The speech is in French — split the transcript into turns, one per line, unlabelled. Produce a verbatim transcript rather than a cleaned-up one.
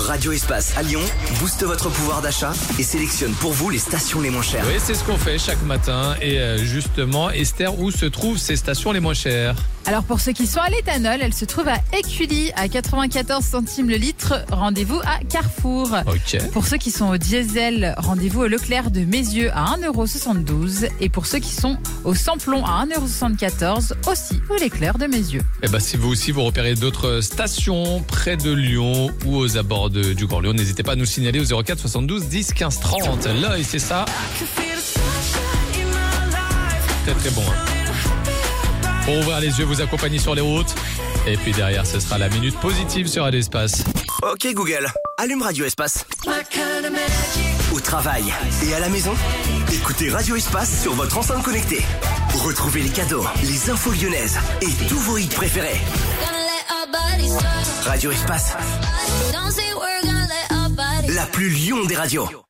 Radio Espace à Lyon booste votre pouvoir d'achat et sélectionne pour vous les stations les moins chères.
Oui, c'est ce qu'on fait chaque matin. Et euh, justement, Esther, où se trouvent ces stations les moins chères ?
Alors pour ceux qui sont à l'éthanol, elle se trouve à Écully à quatre-vingt-quatorze centimes le litre. Rendez-vous à Carrefour.
Ok.
Pour ceux qui sont au diesel, rendez-vous au Leclerc de Mézieux à un euro soixante-douze. Et pour ceux qui sont au samplon à un euro soixante-quatorze, aussi au Leclerc de Mézieux.
Et bah, si vous aussi vous repérez d'autres stations près de Lyon ou aux abords de, du Grand Lyon, n'hésitez pas à nous signaler au zéro quatre soixante-douze dix quinze trente. Là, et c'est ça. Très très bon. Hein. Pour ouvrir les yeux, vous accompagner sur les routes. Et puis derrière, ce sera la minute positive sur Radio Espace.
Ok Google, allume Radio Espace. Au travail et à la maison, écoutez Radio Espace sur votre enceinte connectée. Retrouvez les cadeaux, les infos lyonnaises et tous vos hits préférés. Radio Espace, la plus Lyon des radios.